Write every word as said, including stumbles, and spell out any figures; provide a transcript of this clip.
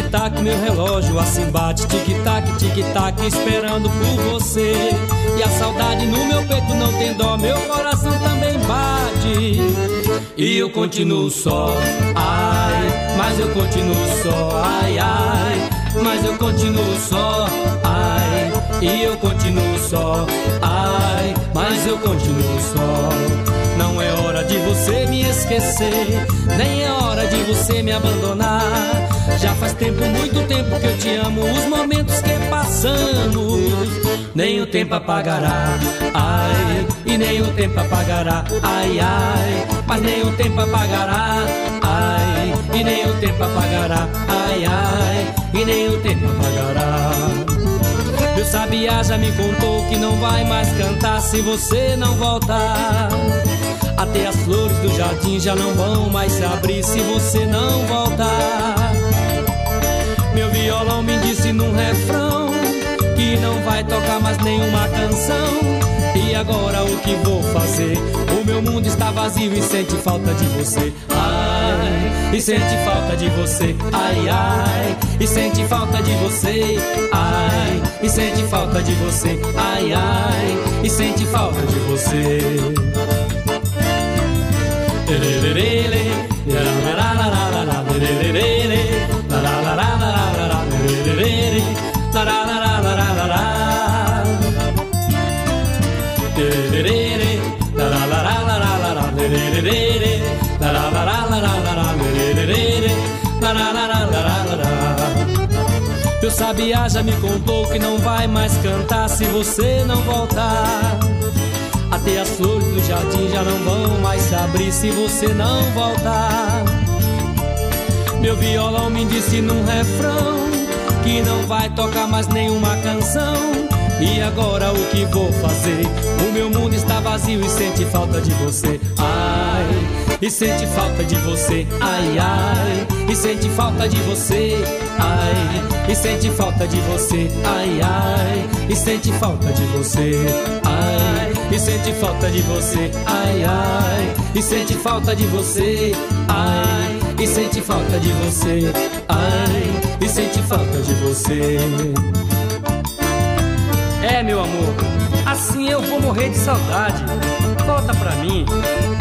tic-tac, meu relógio assim bate, tic-tac, tic-tac, esperando por você. E a saudade no meu peito não tem dó, meu coração também bate. E eu continuo só, ai, mas eu continuo só, ai, ai, mas eu continuo só, ai, e eu continuo só, ai, mas eu continuo só. Não é hora de você me esquecer, nem é hora de você me abandonar. Já faz tempo, muito tempo que eu te amo, os momentos que passamos nem o tempo apagará, ai, e nem o tempo apagará, ai, ai, mas nem o tempo apagará, ai, e nem o tempo apagará, ai, ai, e nem o tempo apagará. Meu sabiá já me contou que não vai mais cantar se você não voltar. Até as flores do jardim já não vão mais se abrir se você não voltar. Meu violão me disse num refrão que não vai tocar mais nenhuma canção. E agora o que vou fazer? O meu mundo está vazio e sente falta de você. Ai, e sente falta de você. Ai, ai, e sente falta de você. Ai, e sente falta de você. Ai, ai, e sente falta de você. Meu sabiá já me contou que não vai mais cantar se você não voltar. Até as flores do jardim já não vão mais se abrir se você não voltar. Meu violão me disse num refrão que não vai tocar mais nenhuma canção. E agora o que vou fazer? O meu mundo está vazio e sente falta de você. Ai, e sente falta de você. Ai, ai, e sente falta de você. Ai, e sente falta de você. Ai, ai, e sente falta de você. Ai, e sente falta de você. Ai, ai, e sente falta de você. Ai, e sente falta de você. Ai, e sente falta de você. É, meu amor, assim eu vou morrer de saudade. Volta pra mim.